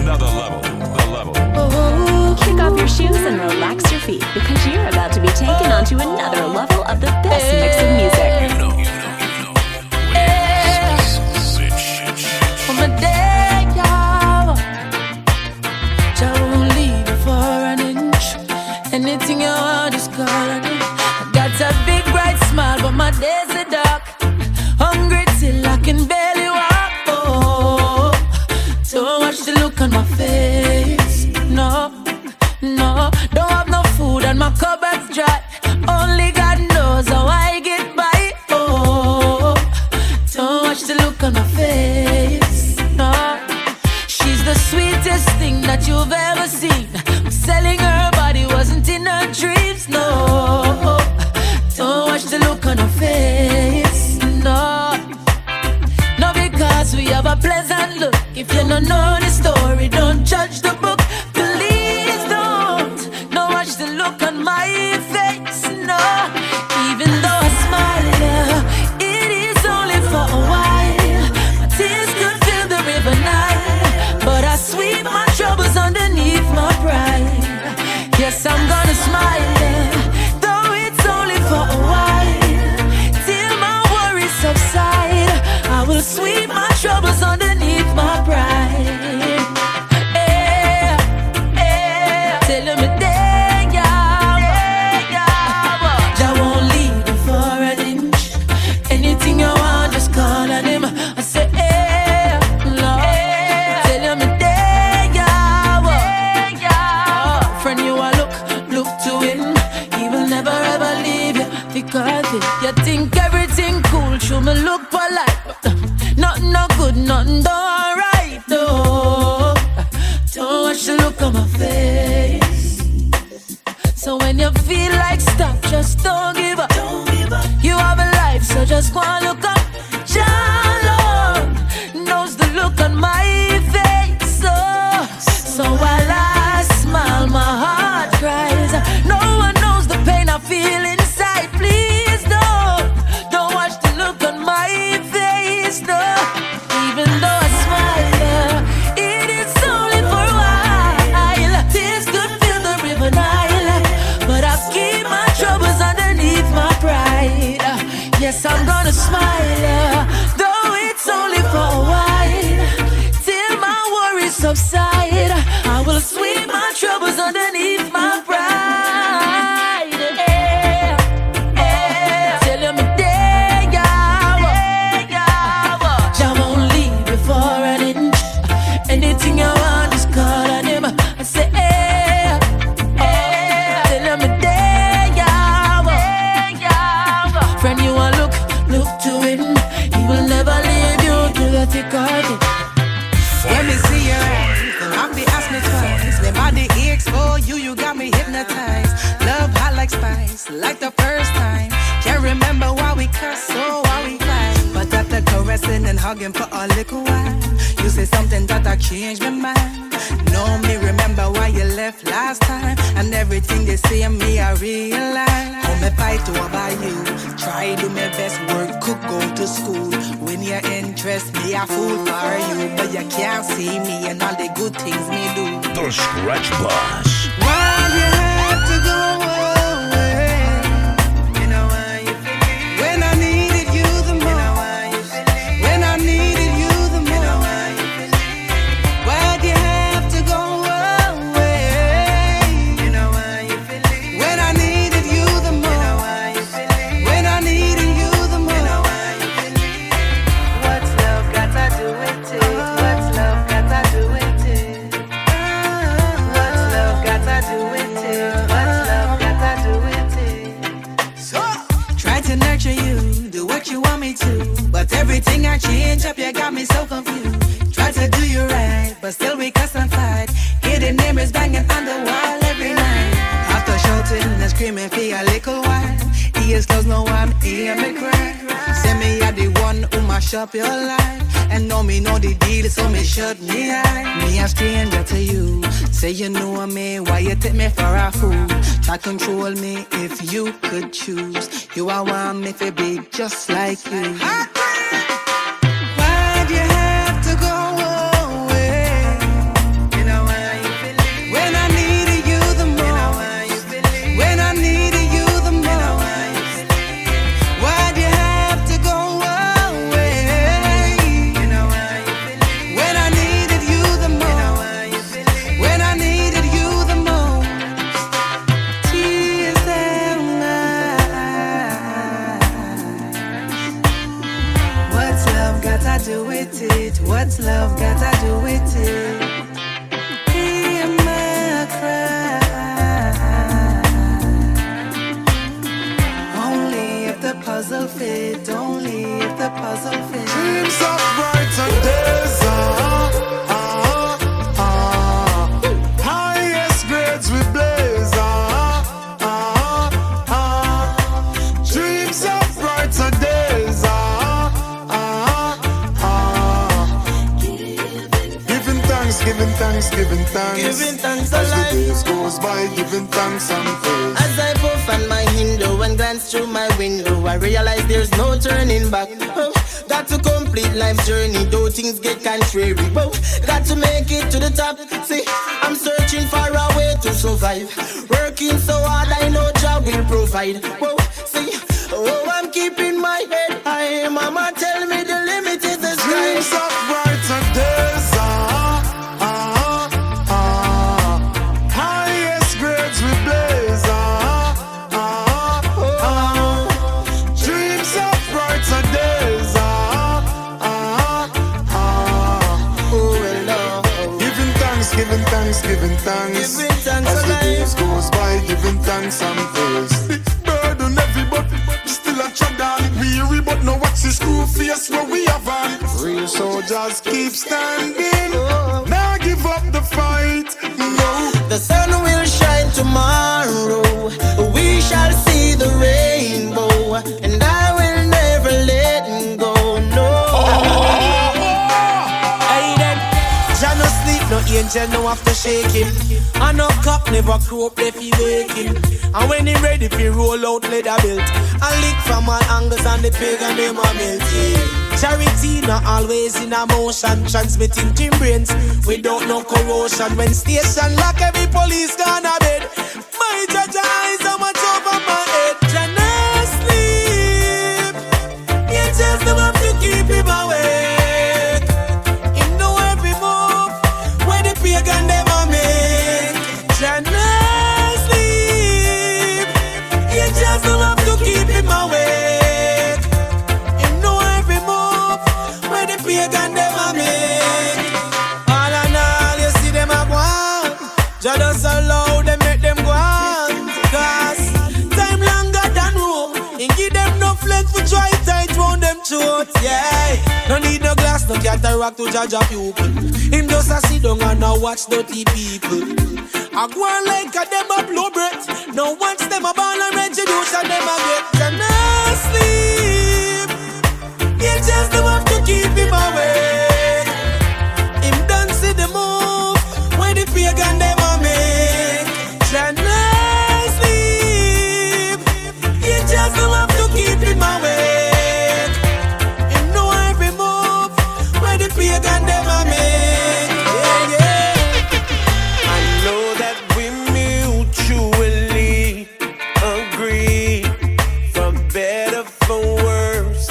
another level. The level. Oh, kick off your shoes and relax your feet because you're about to be taken onto another level of the best mix of music. You know. From a day, y'all, I won't leave you for an inch. Anything you want, just call on me. I got a big bright smile, but my days are dark. Hungry till I can barely walk. Oh, don't watch the look on my face. No, don't have no food and my cupboard's dry. Only God knows how I get by. Oh, don't watch the look on my face. No, she's the sweetest thing that you've ever seen. Selling her body wasn't in her dreams. No, don't watch the look on her face. No, because we have a pleasant look. If you don't know the story, don't judge the book. Please don't watch the look on my face. No, even though I smile, it is only for a while. My tears could fill the river Nile, but I sweep my troubles underneath my pride. Yes, I'm gonna smile, though it's only for a while. Till my worries subside, I will sweep my troubles underneath my pride. Tell me there, I won't leave you for an inch. Anything you want, just call on him. I say, Lord, tell me there, friend, you are look to him. He will never ever leave you because you think everything cool, show me look polite. Nothing no good, nothing done alright. No, don't watch the look on my face. So when you feel like stop, just don't give up. You have a life, so just go and look up. Jah Lord knows the look on my face. So while I smile, my heart cries. No one knows the pain I feel inside. Please don't watch the look on my face. No, even though I smile, it is only for a while. Tears could fill the river Nile, but I'll keep my troubles underneath my pride. Yes, I'm gonna smile, though it's only for a while. Till my worries subside, I will sweep my troubles underneath my pride. Tell me there, I won't leave you for an inch. Anything you want, just call on him. I say, tell me there, friend, you want look to him. He will never leave you through the thick of it. Let me see your eyes, don't have to ask me twice. Let body aches for you, you got me hypnotized. Love hot like spice, like the first time. Can't remember why we cuss or why we fight, but after caressing and hugging for a little while, you say something that I changed my mind. No, me remember why you left last time, and everything they say of me I realize. How me fight to about you, try do my best, work, cook, go to school. When your interest me, I fool for you, but you can't see me and all the good things me do. The Scratch Boss. Why you have to go away? You know why you feel me? When I needed you the most. You know why you feel me? When I needed you the most. You know why you feel me? Why'd you have to go away? You know why you feel me? When I needed you the most. You know why you feel me? When I needed you the most. You know why you feel me? What's love got to do with it? What's love got to do with it? What's love got to do with it? What's love got to do with it? So, try to nurture you, do what you want me to, but everything I change up, you got me so confused. Try to do you right, but still we cuss and fight. Hear the neighbors banging on the wall every night. After shouting and screaming for a little while, ears closed, no one hear me cry. Say me are the one who mash up your life, and know me know the deal, so me shut me eye. Me a stranger to you, say you know me, why you take me for a fool? Try control me if you could choose. You are want me to be just like you. Why'd you have to go away? You it? What's love got to do with it? Hear my cry. Only if the puzzle fit. Only if the puzzle fit. Dreams of brighter days. Highest grades we blaze. Dreams of brighter days. Giving thanks, giving thanks, giving thanks. Giving thanks as alive. the days goes by, giving thanks and praise. As I puff on my window and glance through my window, I realize there's no turning back. Oh, got to complete life's journey, though things get contrary. Oh, got to make it to the top. See, I'm searching for a way to survive. Working so hard, I know job will provide. Oh, see, oh, I'm keeping my head high. Mama tell me the limit is the sky. Dreams of brighter days. Highest grades we blaze. Dreams of brighter days. Giving thanks, giving thanks, giving thanks. Giving thanks as the alive. days goes by, giving thanks and praise. Burden heavy, but still a tread on. Weary, but no watch the screw face where we have on. Real soldiers keep standing. Now give up the fight. No. The sun will shine tomorrow. We shall see the rainbow, and I will never let go. No. Hey then, Jah no sleep, no angel, no have to shake him. And no cop never croak, they feel waking. And when he ready, fi roll out leather belt. And lick from all angles and the pagan them a melt. Yeah. Charity not always in a motion, transmitting team brains without no corrosion. When station lock, every police gone a bed. My judge eyes are much over my head. Jah no sleep, angels them have to keep him awake. Him know every move where the pagan them a make. Jah no sleep, angels them have to keep him awake. Him know every move where the pagan them a make. All and all, you see them a go on. Jah just allow them, make them go on. Cause time longer than rope. And give them no flex for try tight round them throats. Yeah, no need no glass, no cataract to judge a pupil. Him just a sit down and a watch dirty people. I go on like a them a blow breath. No once them a ball and retribution them a get. Jah no sleep, you just don't have to keep him awake. Him done see the move when the pagan them a make. Jah no sleep, you just don't have to keep him awake. Him know every move when the pagan them a make. Yeah, yeah. I know that we mutually agree, for better, for worse,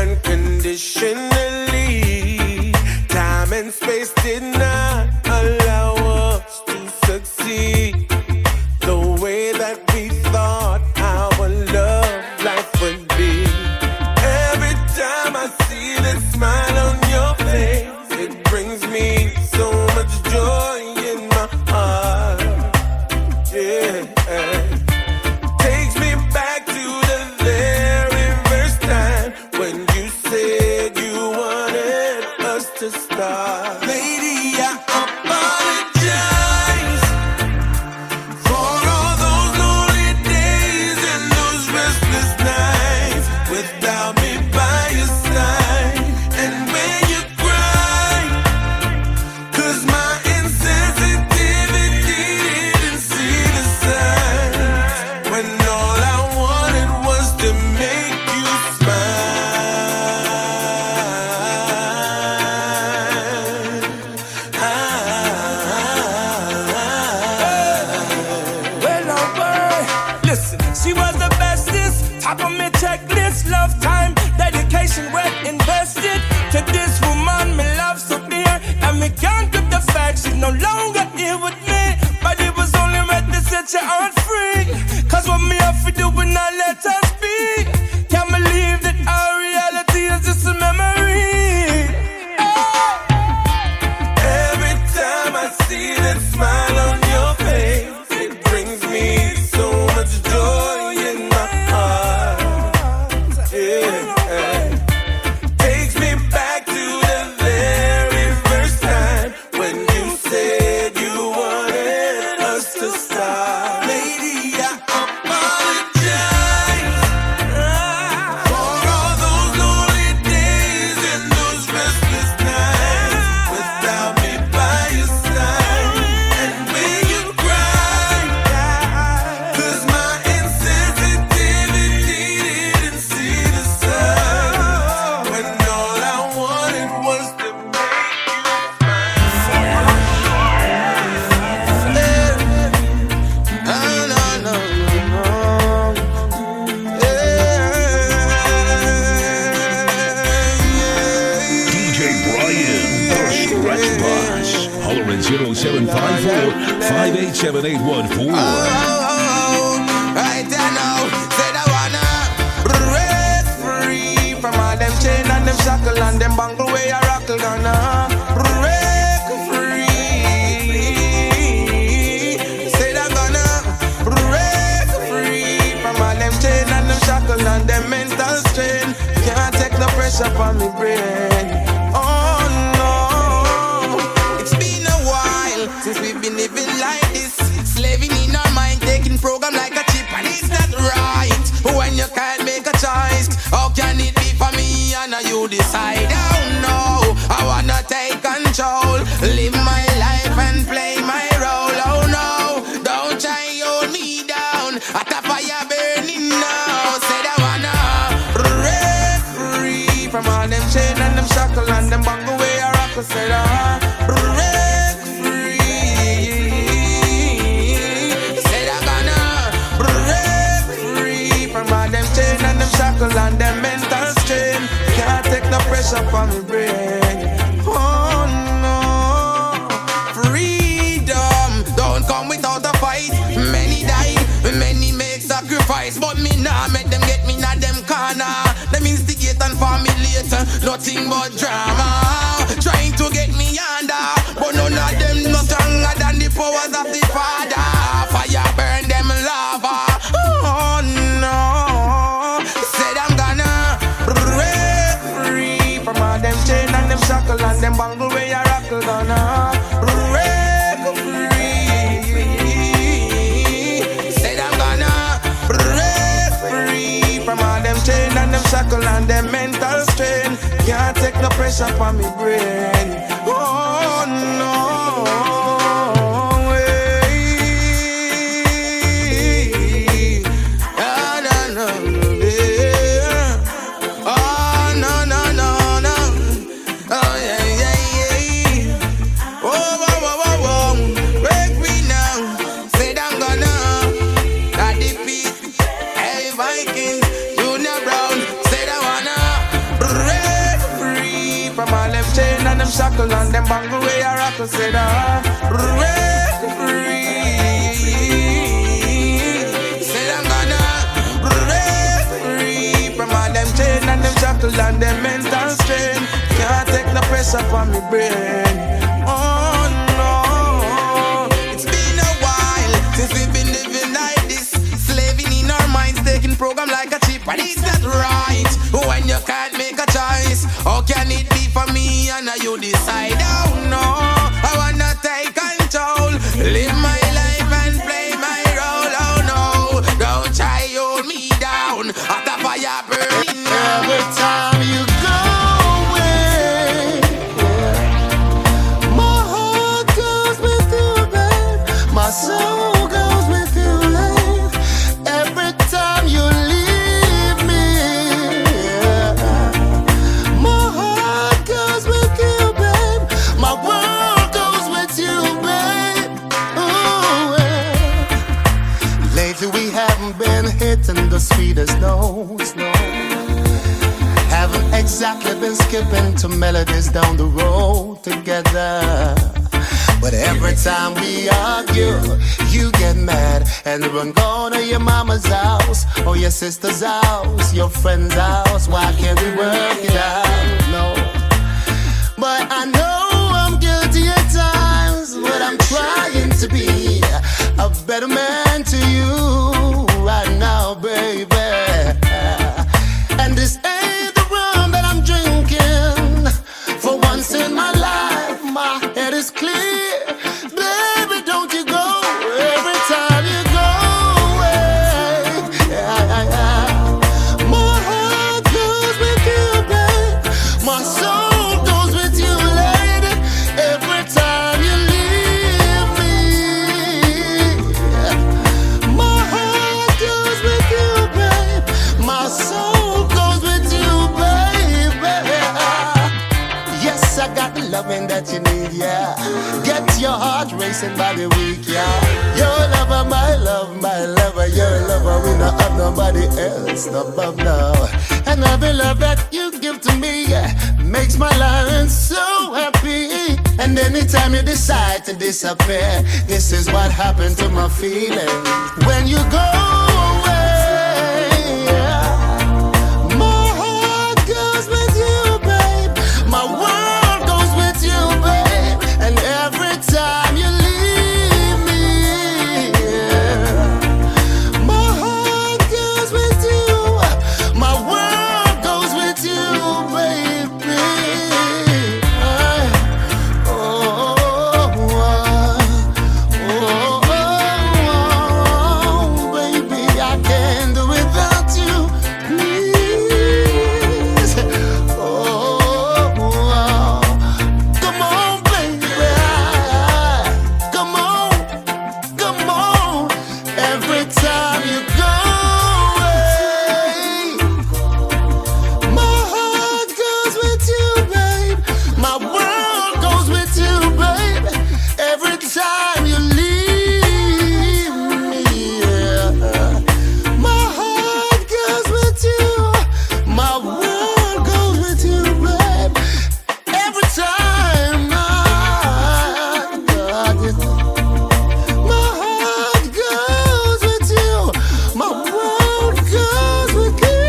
unconditionally. Time and space did not allow us to succeed the way that we thought our love life would be. Every time I see that smile on your face, it brings me so much joy in my heart. Yeah, takes me back to the very first time when you said you wanted us to start. Lady, I apologize for all those lonely days and those restless nights without me by your side. And when you cry, 'cause my insensitivity didn't see the signs, when all I wanted was to make you smile. Scratch Boss. Holler at 0754-587-814. Right now, said I wanna break free from all them chain and them shackle and them bangle where you rockle. Gonna break free. Said I'm gonna break free from all them chain and them shackle and them mental strain. Can't take no pressure from me brain. Oh no, it's been a while since we've been living like this, slaving in our mind, taking program like a chip, and it's not right. When you can't make a choice, how can it be for me and you decide? Oh no, I wanna take control, live my life and play my role. Oh no, don't try hold me down, at a fire burning now. Said I wanna break free from all them chain and them shackle and them bangle way I rock. Said I break free. Said I gonna break free from all them chain and them shackle and them mental strain. Can't take no pressure from me brain. Oh no, freedom don't come without a fight. Many died, many make sacrifice, but me nah make them get me na them corner. Them instigate and formulate nothing but drama, trying to get me under, but none of them no stronger than the powers of the Father. Fire burn them lava. Oh no, said I'm gonna break free from all them chain and them shackle and them bangle where you rockle. Gonna break free. Said I'm gonna break free from all them chain and them shackle and them mental strain. Can't take no pressure from me brain. Oh no. Shackle and them bangle way I rockle. Said I break free. Said I'm gonna break free from all them chain and them shackle and them mental strain. Can't take no pressure from me brain. Oh no, it's been a while since we've been living like this, slaving in our minds, taking program like a chip, and it's not right. When you can't make a choice, how can it be for me and you decide? Oh no, I wanna take control, live my life and play my role. Oh no, don't try hold me down, at the fire burning. Every time you go away, my heart goes with you, babe. My soul goes with you, babe. Every time you leave me, my heart goes with you, babe. My world goes with you, babe. Ooh, lately we haven't been hitting the sweetest notes, no. Haven't exactly been skipping to melodies down the road together. But every time we argue, you get mad and run gone to your mama's house or your sister's house, your friend's house. Why can't we work it out? No. But I know I'm guilty at times, but I'm trying to be a better man to you right now, baby. And this ain't the rum that I'm drinking. For once in my life, my head is clear. Baby, don't you go every time you go away. My heart goes with you, babe. My soul goes with you, lady. Every time you leave me, my heart goes with you, babe. My soul goes with you, baby. Yes, I got the loving that you need, yeah. Get your heart racing by the week, yeah. Your lover, my lover, your lover. We not have nobody else above now. And every love that you give to me makes my life so happy. And anytime you decide to disappear, this is what happened to my feelings. When you go away, my heart goes with you, babe. My world goes with you, babe. And every time you leave me, my heart goes with you. My world goes with you, baby. Baby, I can't do without you, please. Come on, baby. Come on, come on. Every time you go away, my heart goes with you, babe. My world goes with you, babe. Every time you leave me, my heart goes with you. My world goes with you, babe. Every time my heart goes with you. My world goes with you.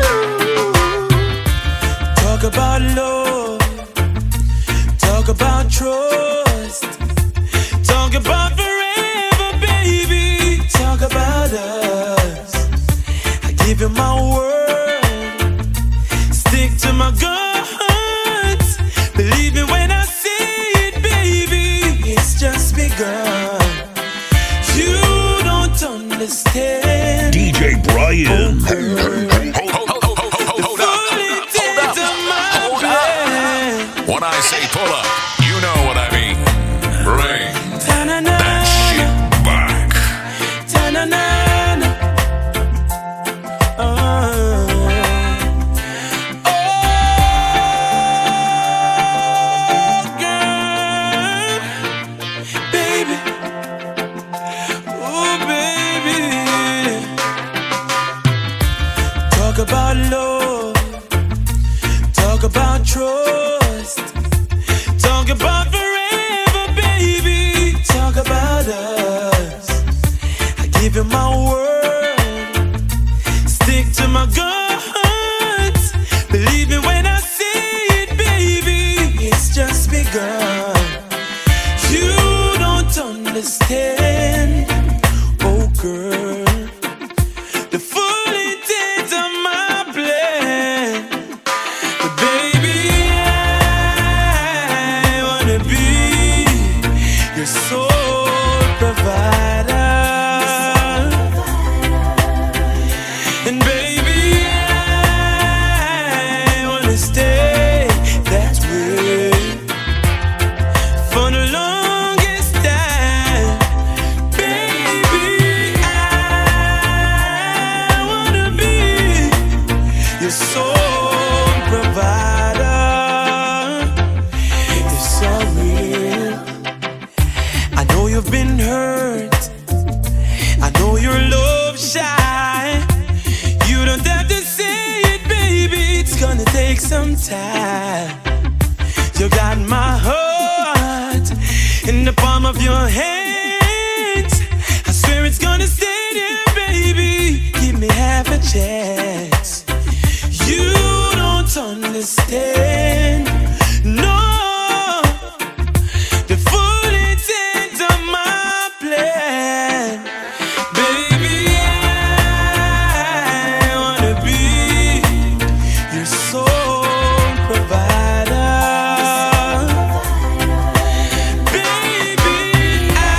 Talk about love, talk about trust, talk about forever, baby. Talk about us. I give you my word, stick to my guns. Believe me when I say it, baby. It's just begun. You don't understand. DJ Brian. When I say pull up, you know what I mean. Bring that shit back. Baby, oh baby. Talk about love, talk about trust, talk about forever, baby. Talk about us. I give you my word, stick to my guns. Believe me when I say it, baby. It's just begun. You don't understand, oh girl, the full intent of my plan. But baby, I wanna be your sole provider. And baby, I wanna stay that way for the longest time. Baby, I wanna be your sole provider. It's so real. I know you've been hurt. I know you're love shy. You don't have to say it, baby. It's gonna take some time. You got my heart in the palm of your hands. I swear it's gonna stay there, baby. Give me half a chance. You don't understand, no, the full intent of my plan. Baby, I wanna be your sole provider. Baby, I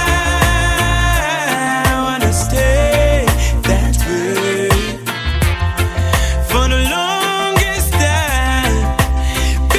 wanna stay that way for the longest time.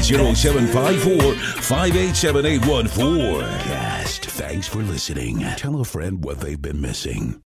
0754-587-814. Cast. Thanks for listening. Tell a friend what they've been missing.